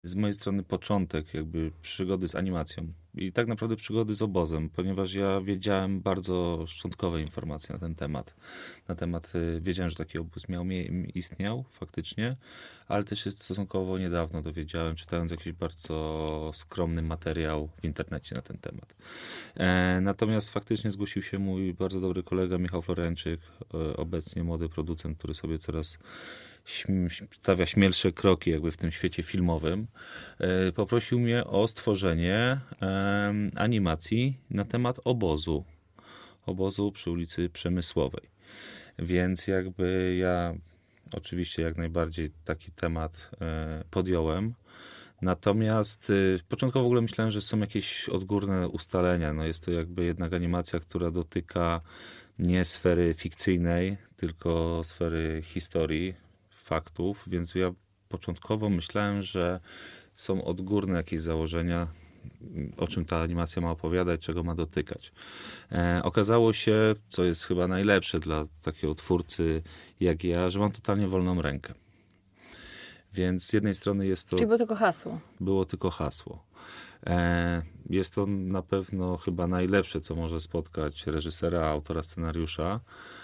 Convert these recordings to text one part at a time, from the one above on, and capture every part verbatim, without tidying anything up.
Z mojej strony początek jakby przygody z animacją i tak naprawdę przygody z obozem, ponieważ ja wiedziałem bardzo szczątkowe informacje na ten temat. Na temat, y, wiedziałem, że taki obóz miał, mie- istniał faktycznie, ale też się stosunkowo niedawno dowiedziałem, czytając jakiś bardzo skromny materiał w internecie na ten temat. E, natomiast faktycznie zgłosił się mój bardzo dobry kolega Michał Floręczyk, e, obecnie młody producent, który sobie coraz śm- stawia śmielsze kroki jakby w tym świecie filmowym. E, poprosił mnie o stworzenie em, animacji na temat obozu. Obozu przy ulicy Przemysłowej. Więc jakby ja oczywiście jak najbardziej taki temat e, podjąłem. Natomiast y, początkowo w ogóle myślałem, że są jakieś odgórne ustalenia. No jest to jakby jednak animacja, która dotyka nie sfery fikcyjnej, tylko sfery historii, faktów, więc ja początkowo myślałem, że są odgórne jakieś założenia, o czym ta animacja ma opowiadać, czego ma dotykać. E, okazało się, co jest chyba najlepsze dla takiego twórcy jak ja, że mam totalnie wolną rękę. Więc z jednej strony jest to... Czyli było tylko hasło. Było tylko hasło. E, Jest to na pewno chyba najlepsze, co może spotkać reżysera, autora scenariusza.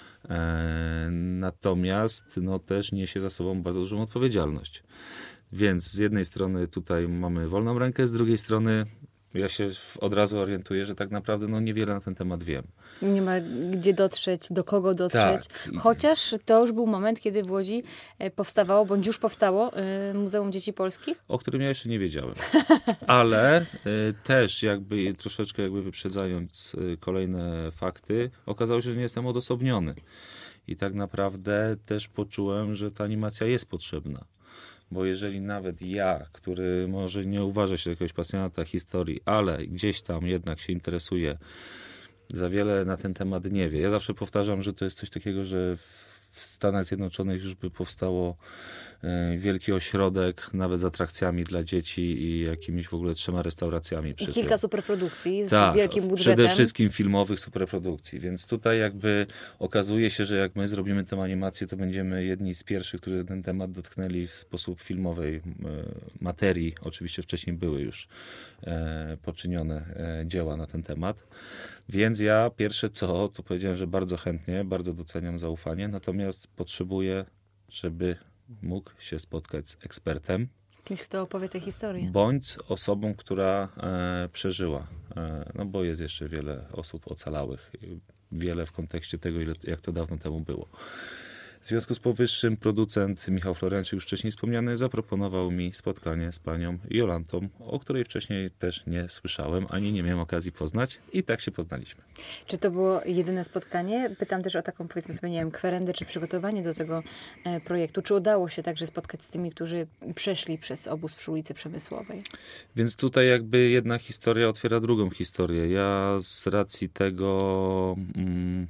E, Natomiast no, też niesie za sobą bardzo dużą odpowiedzialność. Więc z jednej strony tutaj mamy wolną rękę, z drugiej strony ja się od razu orientuję, że tak naprawdę no, niewiele na ten temat wiem. Nie ma gdzie dotrzeć, do kogo dotrzeć. Tak. Chociaż to już był moment, kiedy w Łodzi e, powstawało, bądź już powstało e, Muzeum Dzieci Polskich. O którym ja jeszcze nie wiedziałem. Ale y, też jakby troszeczkę jakby wyprzedzając y, kolejne fakty, okazało się, że nie jestem odosobniony. I tak naprawdę też poczułem, że ta animacja jest potrzebna. Bo jeżeli nawet ja, który może nie uważa się za jakiegoś pasjonata historii, ale gdzieś tam jednak się interesuje, za wiele na ten temat nie wie. Ja zawsze powtarzam, że to jest coś takiego, że w w Stanach Zjednoczonych już by powstało e, wielki ośrodek, nawet z atrakcjami dla dzieci i jakimiś w ogóle trzema restauracjami przy I tym. kilka superprodukcji z Tak, wielkim budżetem. przede wszystkim filmowych superprodukcji, więc tutaj jakby okazuje się, że jak my zrobimy tę animację, to będziemy jedni z pierwszych, którzy ten temat dotknęli w sposób filmowej e, materii. Oczywiście wcześniej były już e, poczynione e, dzieła na ten temat. Więc ja pierwsze co, to powiedziałem, że bardzo chętnie, bardzo doceniam zaufanie, natomiast potrzebuję, żeby mógł się spotkać z ekspertem, Kimś, kto opowie tę historię. bądź z osobą, która e, przeżyła. E, no bo jest jeszcze wiele osób ocalałych. Wiele w kontekście tego, ile, jak to dawno temu było. W związku z powyższym producent Michał Floręczyk, już wcześniej wspomniany, zaproponował mi spotkanie z panią Jolantą, o której wcześniej też nie słyszałem, ani nie miałem okazji poznać i tak się poznaliśmy. Czy to było jedyne spotkanie? Pytam też o taką, powiedzmy sobie, nie wiem, kwerendę czy przygotowanie do tego e, projektu. Czy udało się także spotkać z tymi, którzy przeszli przez obóz przy ulicy Przemysłowej? Więc tutaj jakby jedna historia otwiera drugą historię. Ja z racji tego mm,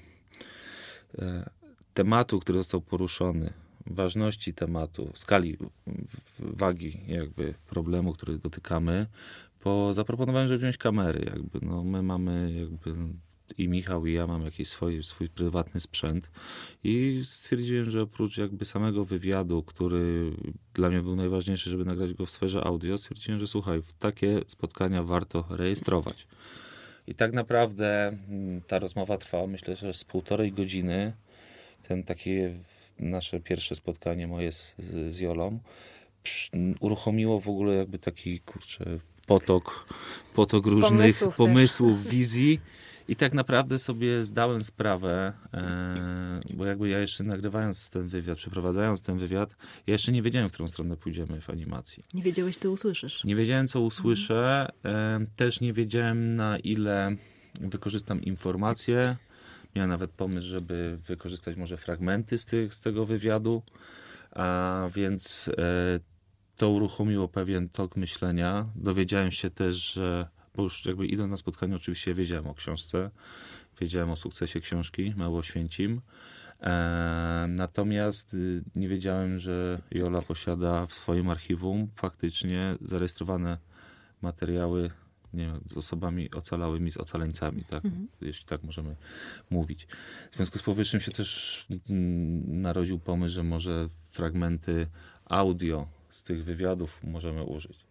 e, tematu, który został poruszony, ważności tematu, skali w- wagi jakby problemu, który dotykamy, po zaproponowałem, żeby wziąć kamery. Jakby, no, my mamy jakby i Michał i ja mamy jakiś swój, swój prywatny sprzęt i stwierdziłem, że oprócz jakby samego wywiadu, który dla mnie był najważniejszy, żeby nagrać go w sferze audio, stwierdziłem, że słuchaj, takie spotkania warto rejestrować. I tak naprawdę mm, ta rozmowa trwała, myślę, że z półtorej godziny. Ten takie nasze pierwsze spotkanie moje z, z Jolą przy- uruchomiło w ogóle jakby taki, kurczę, potok, potok różnych Pomysłów pomysłów, też. wizji. I tak naprawdę sobie zdałem sprawę, e, bo jakby ja jeszcze nagrywając ten wywiad, przeprowadzając ten wywiad, ja jeszcze nie wiedziałem, w którą stronę pójdziemy w animacji. Nie wiedziałeś, co usłyszysz. Nie wiedziałem, co usłyszę. E, też nie wiedziałem, na ile wykorzystam informacje. Miałem nawet pomysł, żeby wykorzystać może fragmenty z, tych, z tego wywiadu. A więc e, to uruchomiło pewien tok myślenia. Dowiedziałem się też, że, bo już jakby idąc na spotkanie oczywiście wiedziałem o książce. Wiedziałem o sukcesie książki Mało Święcim. E, natomiast y, nie wiedziałem, że Jola posiada w swoim archiwum faktycznie zarejestrowane materiały, nie wiem, z osobami ocalałymi, z ocaleńcami, tak? Mhm. Jeśli tak możemy mówić. W związku z powyższym się też mm, narodził pomysł, że może fragmenty audio z tych wywiadów możemy użyć.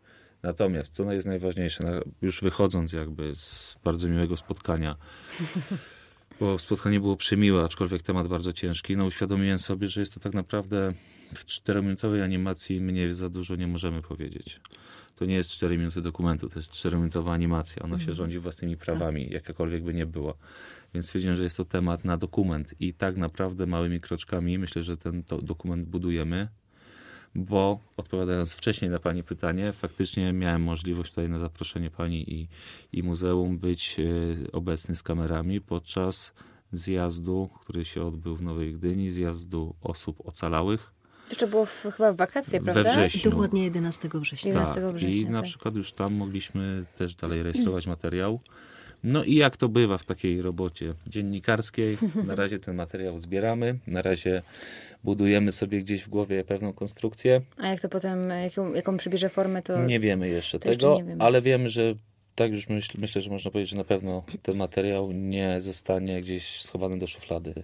Natomiast, co jest najważniejsze, na- już wychodząc jakby z bardzo miłego spotkania, bo spotkanie było przemiłe, aczkolwiek temat bardzo ciężki, no uświadomiłem sobie, że jest to tak naprawdę w czterominutowej animacji my nie za dużo nie możemy powiedzieć. To nie jest cztery minuty dokumentu, to jest czterominutowa animacja. Ona się rządzi własnymi prawami, jakakolwiek by nie była. Więc stwierdziłem, że jest to temat na dokument i tak naprawdę małymi kroczkami myślę, że ten to dokument budujemy, bo odpowiadając wcześniej na pani pytanie, faktycznie miałem możliwość tutaj na zaproszenie pani i, i muzeum być e, obecny z kamerami podczas zjazdu, który się odbył w Nowej Gdyni, zjazdu osób ocalałych. To jeszcze było w, chyba w wakacje, We prawda? wrześniu. Dokładnie jedenastego września. jedenastego Tak, września, i na tak. przykład już tam mogliśmy też dalej rejestrować materiał. No i jak to bywa w takiej robocie dziennikarskiej, na razie ten materiał zbieramy, na razie budujemy sobie gdzieś w głowie pewną konstrukcję. A jak to potem, jaką, jaką przybierze formę, to... Nie wiemy jeszcze to jeszcze tego, nie wiemy. ale wiemy, że tak już myśl, myślę, że można powiedzieć, że na pewno ten materiał nie zostanie gdzieś schowany do szuflady.